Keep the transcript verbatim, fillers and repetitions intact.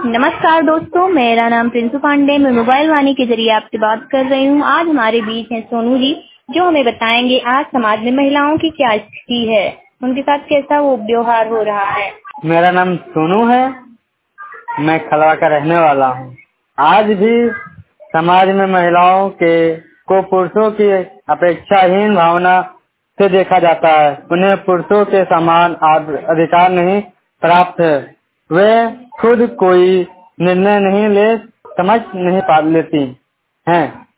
नमस्कार दोस्तों, मेरा नाम प्रिंसू पांडे। मैं मोबाइल वाणी के जरिए आपसे बात कर रही हूँ। आज हमारे बीच हैं सोनू जी, जो हमें बताएंगे आज समाज में महिलाओं की क्या स्थिति है, उनके साथ कैसा वो व्यवहार हो रहा है। मेरा नाम सोनू है, मैं खलवा का रहने वाला हूँ। आज भी समाज में महिलाओं के को पुरुषों की अपेक्षाहीन भावना से देखा जाता है। उन्हें पुरुषों के समान अधिकार नहीं प्राप्त है। वे खुद कोई निर्णय नहीं ले समझ नहीं पा लेती हैं।